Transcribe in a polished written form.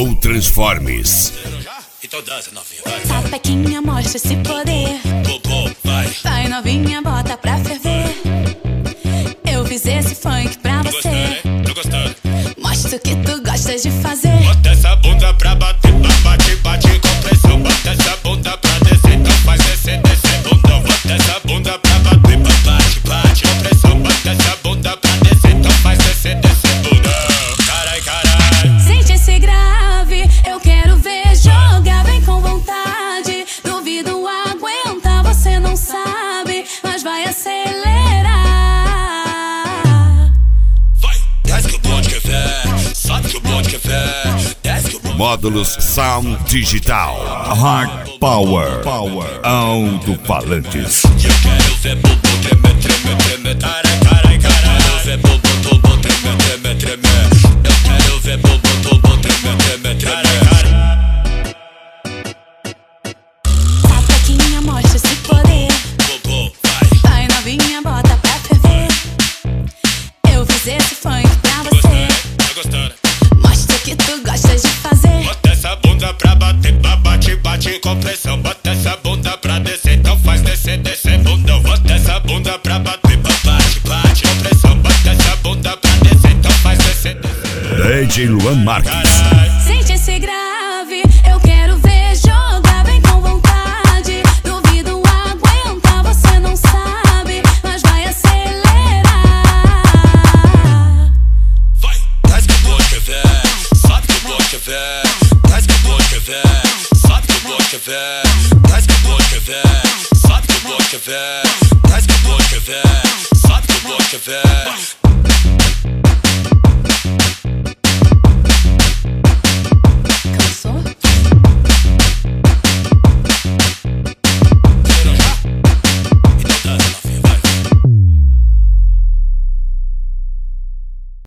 ou transforme-se. Então dança, novinha, vai. Sapequinha, mostra esse poder. Vai. Vai, novinha, bota pra ferver. Eu fiz esse funk pra você. Tô gostando. Mostra o que tu gosta de fazer. Bota essa bunda pra bater, bate, bate com pressão. Bota essa bunda pra descer, então faz descer, descer bundão. Bota essa bunda pra bater, bate, bate com pressão. Bota essa bunda pra descer, então faz descer, descer bundão. Carai, carai. Sente esse grave, eu quero ver jogar, vem com vontade. Duvido aguentar, você não sabe, mas vai acelerar. Vai, desce que o bonde quer ver, sobe que o bonde quer ver, desce que o bonde. Módulos Sound Digital. Hard Power. Alto-falantes. Eu quero ver bumbum tremer, tremer, tremer. Carai, carai, carai. Eu quero ver bumbum, bumbum tremer, tremer, tremer. Eu quero ver bumbum, bumbum tremer, tremer, tremer. Sapequinha, mostra esse poder. Bumbum, vai. Vai, novinha, bota pra ferver. Eu fiz esse funk pra você. Tô gostando. Mostra o que tu gosta de fazer. Bota essa bunda pra bater, bate, bate com pressão. Bota essa bunda pra descer, então faz descer, descer bundão. Bota essa bunda pra bater, bate, bate com pressão. Bota essa bunda pra descer, então faz descer, descer. DJ Luan Marques. Sente esse grave, eu quero ver jogar, vem com vontade. Duvido aguentar, você não sabe, mas vai acelerar. Vai, desce que o bonde quer ver, sobe que o bonde quer ver. Desce que o bonde quer ver, sobe que o bonde quer ver. Desce que o bonde quer ver, sobe que o bonde quer ver. Desce que o bonde quer ver, sobe que o bonde quer ver.